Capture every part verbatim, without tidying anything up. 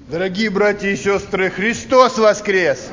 Дорогие братья и сестры, Христос воскрес!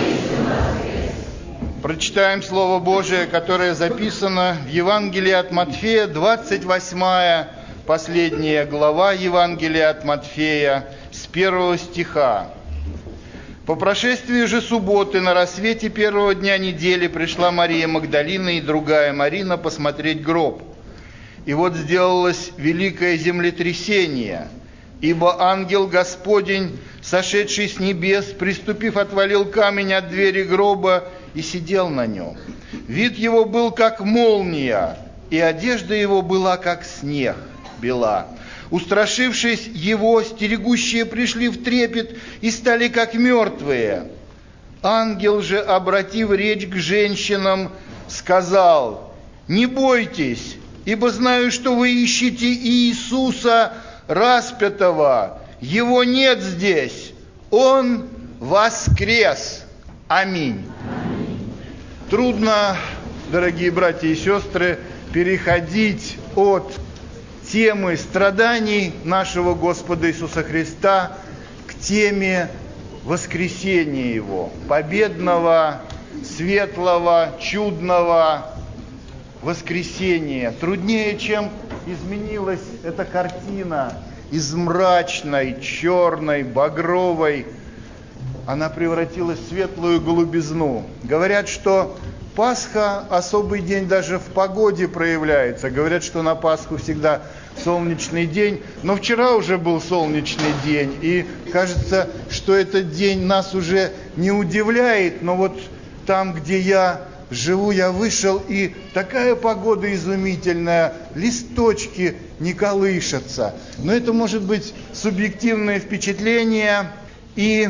Прочитаем Слово Божие, которое записано в Евангелии от Матфея, двадцать восьмая, последняя глава Евангелия от Матфея, с первого стиха. «По прошествии же субботы на рассвете первого дня недели пришла Мария Магдалина и другая Марина посмотреть гроб. И вот сделалось великое землетрясение, ибо ангел Господень, сошедший с небес, приступив, отвалил камень от двери гроба и сидел на нем. Вид его был как молния, и одежда его была как снег бела. Устрашившись его, стерегущие пришли в трепет и стали как мертвые. Ангел же, обратив речь к женщинам, сказал: не бойтесь, ибо знаю, что вы ищете Иисуса распятого. Его нет здесь, Он воскрес. Аминь. Аминь. Трудно, дорогие братья и сестры, переходить от темы страданий нашего Господа Иисуса Христа к теме воскресения Его, победного, светлого, чудного воскресения. Труднее, чем изменилась эта картина из мрачной, черной, багровой, она превратилась в светлую голубизну. Говорят, что Пасха, особый день даже в погоде проявляется. Говорят, что на Пасху всегда солнечный день. Но вчера уже был солнечный день. И кажется, что этот день нас уже не удивляет. Но вот там, где я живу, я вышел, и такая погода изумительная. Листочки не колышутся. Но это может быть субъективное впечатление. И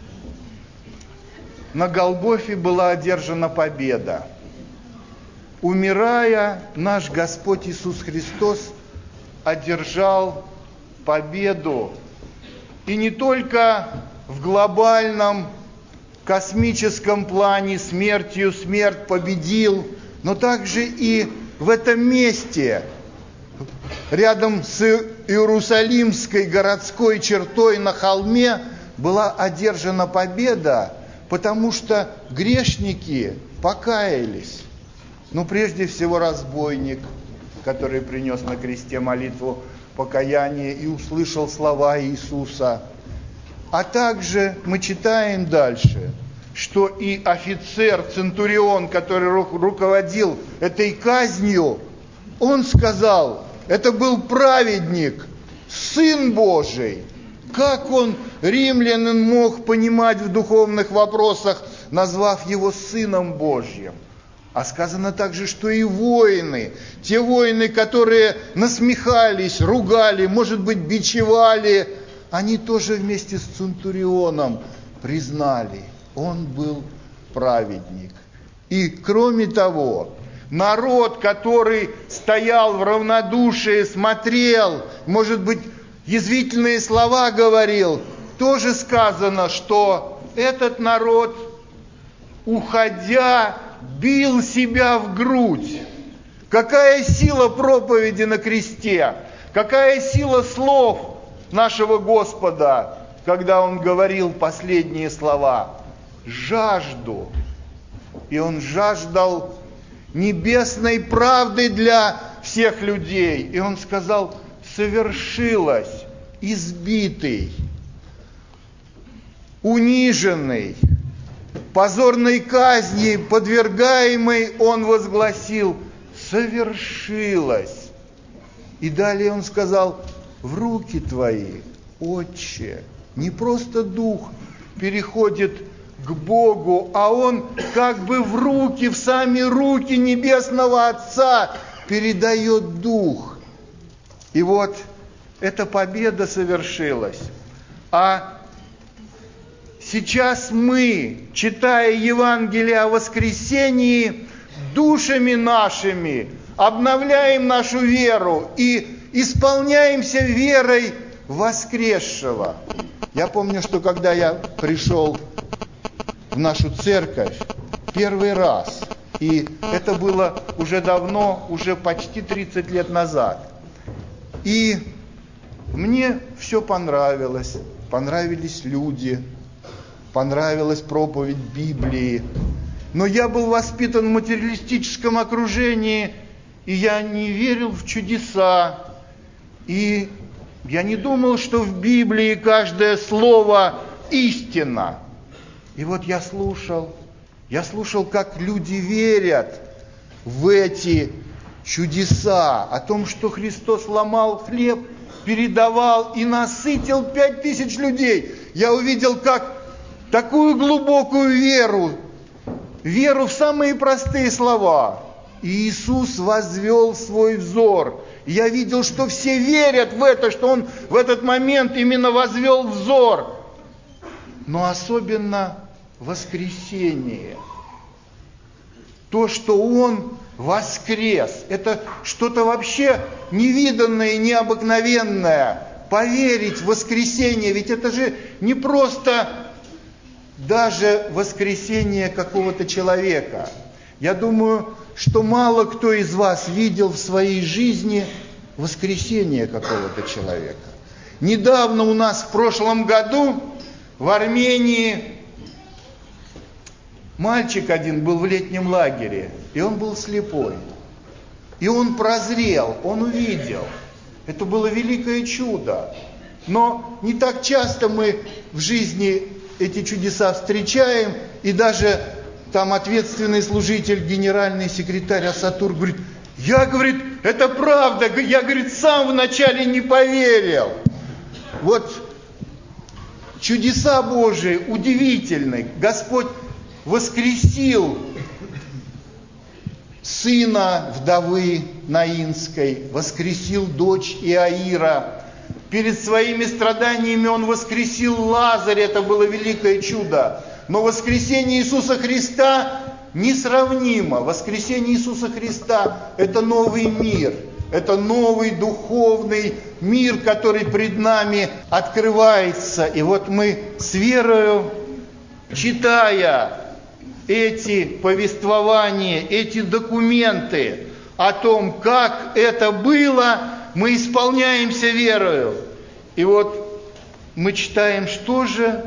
на Голгофе была одержана победа. Умирая, наш Господь Иисус Христос одержал победу. И не только в глобальном космическом плане смертью смерть победил, но также и в этом месте, рядом с Иерусалимской городской чертой на холме, была одержана победа, потому что грешники покаялись. Ну, прежде всего, разбойник, который принес на кресте молитву покаяния и услышал слова Иисуса. А также мы читаем дальше, что и офицер, центурион, который руководил этой казнью, он сказал, это был праведник, Сын Божий. Как он, римлянин, мог понимать в духовных вопросах, назвав его Сыном Божьим? А сказано также, что и воины, те воины, которые насмехались, ругали, может быть, бичевали, они тоже вместе с центурионом признали, он был праведник. И кроме того, народ, который стоял в равнодушии, смотрел, может быть, язвительные слова говорил, тоже сказано, что этот народ, уходя, бил себя в грудь. Какая сила проповеди на кресте, какая сила слов нашего Господа, когда Он говорил последние слова. Жажду. И Он жаждал небесной правды для всех людей. И Он сказал, совершилось, избитый, униженный, позорной казни подвергаемый, он возгласил, совершилось. И далее он сказал, в руки твои, Отче. Не просто дух переходит к Богу, а он как бы в руки, в сами руки Небесного Отца передает дух. И вот эта победа совершилась. А сейчас мы, читая Евангелие о воскресении, душами нашими обновляем нашу веру и исполняемся верой воскресшего. Я помню, что когда я пришел в нашу церковь первый раз, и это было уже давно, уже почти тридцать лет назад, и мне все понравилось. понравились люди, понравилась проповедь Библии. Но я был воспитан в материалистическом окружении, и я не верил в чудеса. И я не думал, что в Библии каждое слово истина. И вот я слушал, я слушал, как люди верят в эти чудеса, о том, что Христос ломал хлеб, передавал и насытил пять тысяч людей. Я увидел, как такую глубокую веру, веру в самые простые слова. И Иисус возвел свой взор. И я видел, что все верят в это, что Он в этот момент именно возвел взор. Но особенно воскресение. То, что Он воскрес. Это что-то вообще невиданное, необыкновенное. Поверить в воскресение. Ведь это же не просто даже воскресение какого-то человека. Я думаю, что мало кто из вас видел в своей жизни воскресение какого-то человека. Недавно у нас в прошлом году в Армении мальчик один был в летнем лагере, и он был слепой. И он прозрел, он увидел. Это было великое чудо. Но не так часто мы в жизни эти чудеса встречаем, и даже там ответственный служитель, генеральный секретарь Асатур говорит: я, говорит, это правда, я, говорит, сам вначале не поверил. Вот чудеса Божии удивительны. Господь воскресил сына вдовы Наинской, воскресил дочь Иаира. Перед своими страданиями Он воскресил Лазаря, это было великое чудо. Но воскресение Иисуса Христа несравнимо. Воскресение Иисуса Христа – это новый мир, это новый духовный мир, который пред нами открывается. И вот мы с верою, читая эти повествования, эти документы о том, как это было, мы исполняемся верою. И вот мы читаем, что же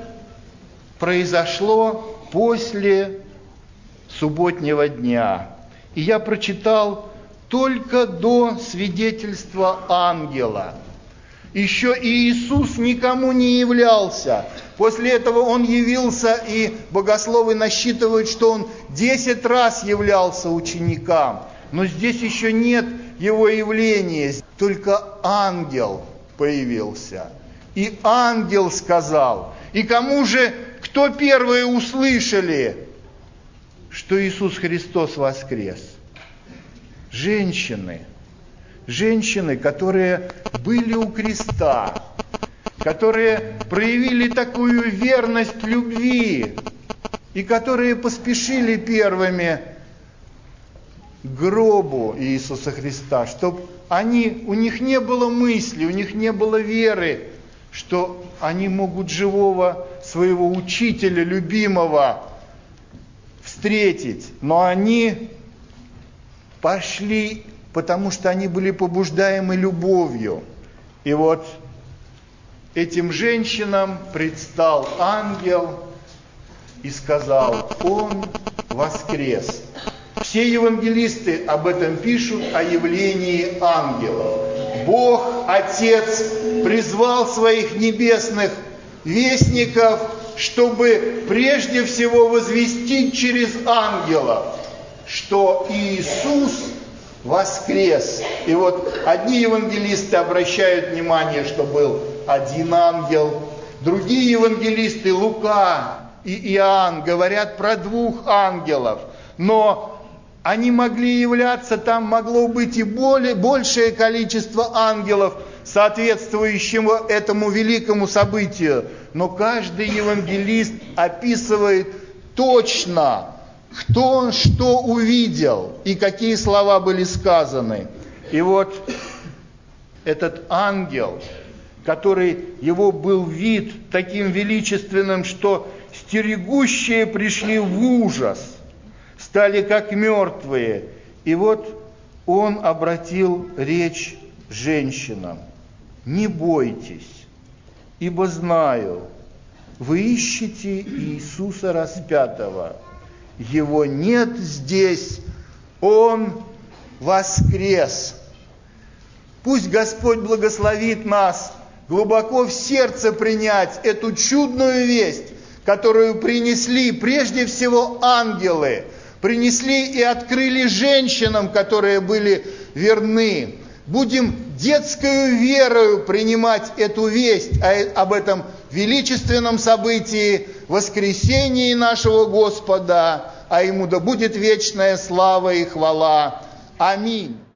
произошло после субботнего дня. И я прочитал только до свидетельства ангела. Еще и Иисус никому не являлся. После этого Он явился, и богословы насчитывают, что Он десять раз являлся ученикам. Но здесь еще нет Его явления, только ангел появился. И ангел сказал, и кому же, кто первые услышали, что Иисус Христос воскрес? Женщины. Женщины, которые были у креста, которые проявили такую верность любви, и которые поспешили первыми к гробу Иисуса Христа, чтобы они, у них не было мысли, у них не было веры, что они могут живого своего учителя, любимого, встретить. Но они пошли, потому что они были побуждаемы любовью. И вот этим женщинам предстал ангел и сказал: Он воскрес. Все евангелисты об этом пишут, о явлении ангелов. Бог, Отец, призвал своих небесных вестников, чтобы прежде всего возвестить через ангелов, что Иисус воскрес. И вот одни евангелисты обращают внимание, что был один ангел, другие евангелисты, Лука и Иоанн, говорят про двух ангелов, но они могли являться, там могло быть и более, большее количество ангелов, соответствующего этому великому событию. Но каждый евангелист описывает точно, кто он что увидел и какие слова были сказаны. И вот этот ангел, который, его был вид таким величественным, что стерегущие пришли в ужас, стали как мертвые. И вот он обратил речь женщинам: не бойтесь, ибо знаю, вы ищете Иисуса распятого. Его нет здесь, Он воскрес. Пусть Господь благословит нас глубоко в сердце принять эту чудную весть, которую принесли прежде всего ангелы, принесли и открыли женщинам, которые были верны. Будем детскою верою принимать эту весть об этом величественном событии, воскресении нашего Господа, а Ему да будет вечная слава и хвала. Аминь.